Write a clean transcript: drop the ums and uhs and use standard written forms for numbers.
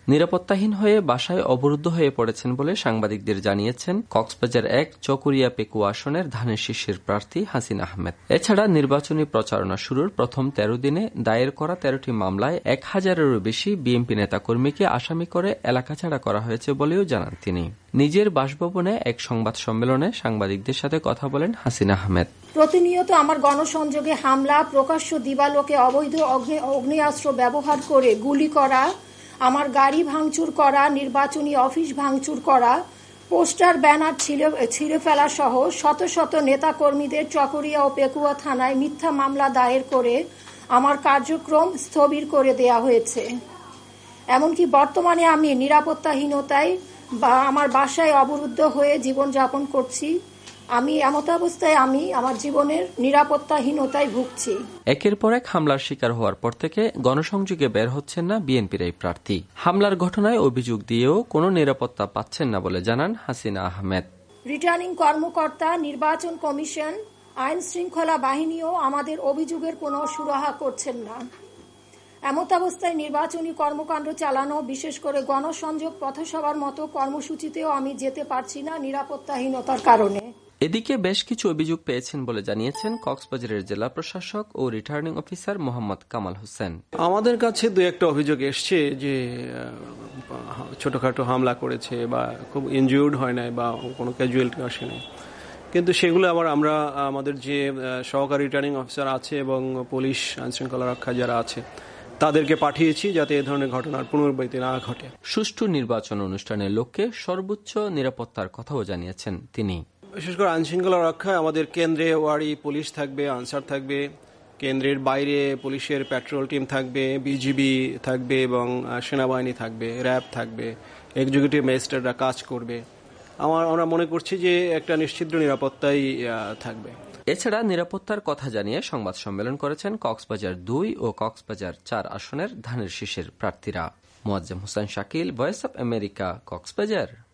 নিরাপত্তাহীন হয়ে বাসায় অবরুদ্ধ হয়ে পড়েছেন বলে সাংবাদিকদের জানিয়েছেন কক্সবাজার ১ চকরিয়া পেকুয়া আসনের ধানের শীষের প্রার্থী হাসিন আহমেদ। এছাড়া নির্বাচনী প্রচারণা শুরুর প্রথম ১৩ দিনে দায়ের করা ১৩টি মামলায় ১,০০০-এরও বেশি বিএনপি নেতাকর্মীকে আসামি করে এলাকা ছাড়া করা হয়েছে বলেও জানান তিনি। নিজের বাসভবনে এক সংবাদ সম্মেলনে সাংবাদিকদের সাথে কথা বলেন হাসিন আহমেদ। প্রতিনিয়ত আমার গণসংযোগে হামলা, প্রকাশ্য দিবালোকে অবৈধ অগ্নেয়াস্ত্র ব্যবহার করে গুলি করা, আমার গাড়ি ভাঙচুর করা, নির্বাচনী অফিস ভাঙচুর করা, পোস্টার ব্যানার ছিঁড়ে ফেলা সহ শত শত নেতাকর্মীদের চকরিয়া ও পেকুয়া থানায় মিথ্যা মামলা দায়ের করে আমার কার্যক্রম স্থবির করে দেয়া হয়েছে। এমনকি বর্তমানে আমি নিরাপত্তাহীনতায় বা আমার বাসায় অবরুদ্ধ হয়ে জীবনযাপন করছি। আমি এমতাবস্থায় আমার জীবনের নিরাপত্তাহীনতায় ভুগছি। একের পর এক হামলার শিকার হওয়ার পর থেকে গণসংযোগে বের হচ্ছেন না বিএনপির এই প্রার্থী। হামলার ঘটনায় অভিযোগ দিয়েও কোনো নিরাপত্তা পাচ্ছেন না বলে জানান হাসিনা আহমেদ। রিটার্নিং কর্মকর্তা, নির্বাচন কমিশন, আইন শৃঙ্খলা বাহিনীও আমাদের অভিযোগের কোনো সুরাহা করছেন না। এমতাবস্থায় নির্বাচনী কর্মকাণ্ড চালানো, বিশেষ করে গণসংযোগ পথসভার মতো কর্মসূচিতেও আমি যেতে পারছি না নিরাপত্তাহীনতার কারণে। এদিকে বেশ কিছু অভিযোগ পেয়েছেন বলে জানিয়েছেন কক্সবাজারের জেলা প্রশাসক ও রিটার্নিং অফিসার মোহাম্মদ কামাল হোসেন। আমাদের কাছে দু একটা অভিযোগ এসছে যে ছোটখাটো হামলা করেছে বা খুব ইনজিউর্ড হয় নাই বা কোনো ক্যাজুয়ালিটি আসে নাই, কিন্তু সেগুলো আবার আমরা আমাদের যে সহকারী রিটার্নিং অফিসার আছে এবং পুলিশ আইনশৃঙ্খলা রক্ষা যারা আছে তাদেরকে পাঠিয়েছি যাতে এ ধরনের ঘটনার পুনরাবৃত্তি না ঘটে। সুষ্ঠু নির্বাচন অনুষ্ঠানের লক্ষ্যে সর্বোচ্চ নিরাপত্তার কথাও জানিয়েছেন তিনি। বিশেষ করে আইনশৃঙ্খলা রক্ষায় আমাদের কেন্দ্রে ওয়ারি পুলিশ থাকবে, আনসার থাকবে, কেন্দ্রের বাইরে পুলিশের পেট্রোল টিম থাকবে, বিজিবি থাকবে এবং সেনাবাহিনী থাকবে, র্যাব থাকবে, এক্সিকিউটিভ ম্যাজিস্ট্রেটরা কাজ করবে। আমরা মনে করছি যে একটা নিশ্চিদ্র নিরাপত্তাই থাকবে। এছাড়া নিরাপত্তার কথা জানিয়ে সংবাদ সম্মেলন করেছেন কক্সবাজার ২ ও কক্সবাজার ৪ আসনের ধানের শীষের প্রার্থীরা। Moazzem Hossain Shakil, voice of America, Cox's Bazar.